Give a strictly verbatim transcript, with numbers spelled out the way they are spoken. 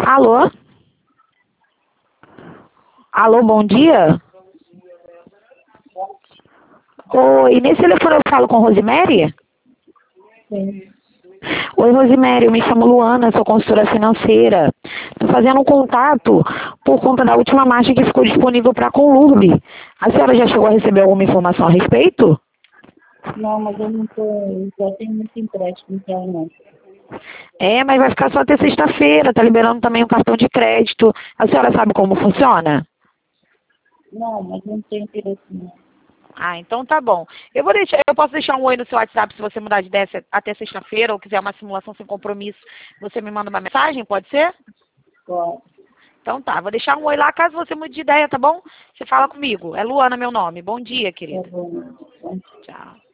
Alô? Alô, bom dia? Oi, nesse telefone eu falo com Rosemary? Sim. Oi, Rosemary, eu me chamo Luana, sou consultora financeira. Estou fazendo um contato por conta da última marcha que ficou disponível para a Conlurb. A senhora já chegou a receber alguma informação a respeito? Não, mas eu não tô, já tenho muito empréstimo então não. É, mas vai ficar só até sexta-feira, tá liberando também o cartão de crédito. A senhora sabe como funciona? Não, mas não tenho interesse não. Ah, então tá bom. Eu vou deixar, eu posso deixar um oi no seu WhatsApp se você mudar de ideia se- até sexta-feira ou quiser uma simulação sem compromisso. Você me manda uma mensagem, pode ser? Claro. Então tá, vou deixar um oi lá caso você mude de ideia, tá bom? Você fala comigo. É Luana meu nome. Bom dia, Tá querida. bom. Tchau.